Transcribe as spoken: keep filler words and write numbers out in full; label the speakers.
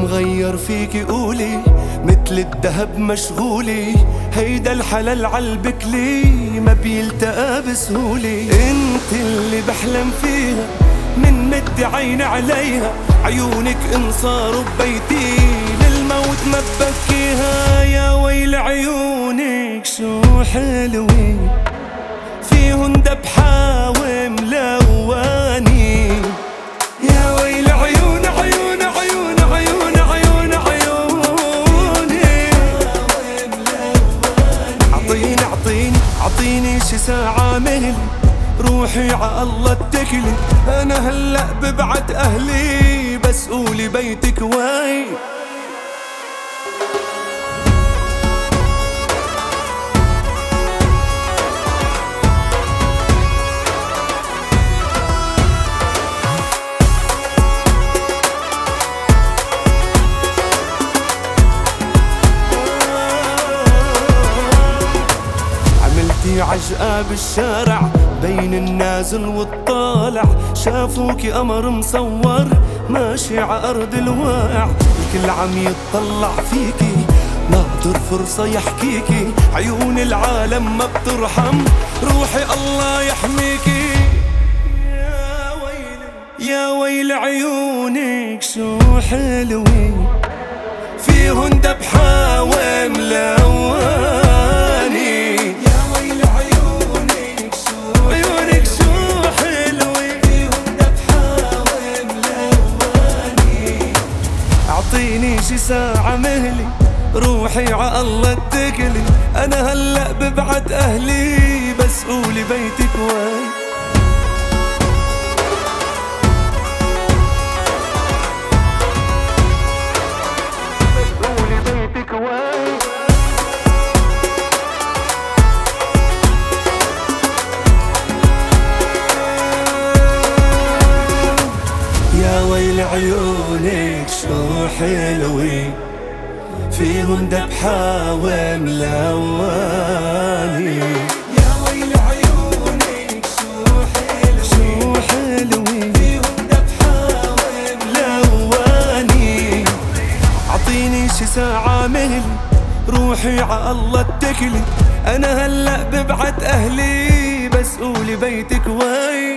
Speaker 1: مغير فيكي قولي مثل الدهب مشغولي، هيدا الحلال عالبكلي ما بيلتقى بسهولي. انت اللي بحلم فيها من مد عيني عليها، عيونك انصار ببيتي للموت ما ببكيها. يا ويل عيونك شو حلوين، فيهن دبحة وملواني. يا ويل عيون عيون عيون عيون عيون عيوني، عطيني عطيني عطيني شي ساعة مهلي، روحي ع الله اتكلي. انا هلأ ببعت اهلي بس قولي بيتك وين. عملتي عجقة بالشارع بين النازل والطالع، شافوكي قمر مصور ماشي ع أرض الواقع. الكل عم يتطلع فيكي ناطر فرصة يحكيكي، عيون العالم ما بترحم روحي الله يحميكي. يا ويلي يا ويل عيونك شو حلوين، فيهن دبحة وملواني. اعطيني شي ساعة مهلي، روحي ع الله اتكلي. انا هلأ ببعت اهلي بس قولي بيتك وين. قولي بيتك وين. يا ويل عيونك شو حلوين، فيهم دبحة وملواني. يا ويل عيونك شو حلوين شو حلوين، فيهم دبحة وملواني. عطيني شي ساعة مهلي، روحي ع الله اتكلي. انا هلأ ببعت اهلي بس قولي بيتك وين.